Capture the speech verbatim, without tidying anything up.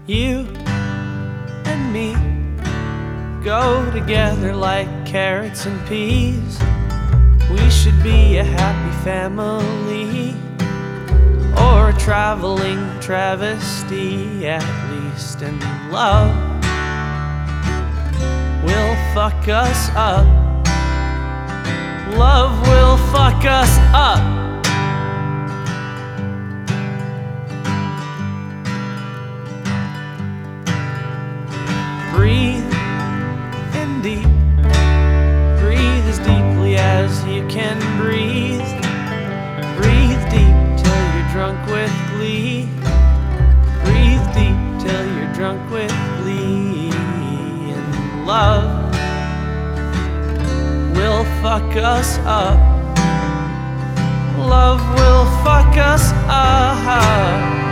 You and me go together like carrots and peas. We should be a happy family, or a traveling travesty at least. And love will fuck us up. Love will fuck us up. Breathe in deep. Breathe as deeply as you can breathe. Breathe deep till you're drunk with glee. Breathe deep till you're drunk with glee. And love will fuck us up. Love will fuck us up.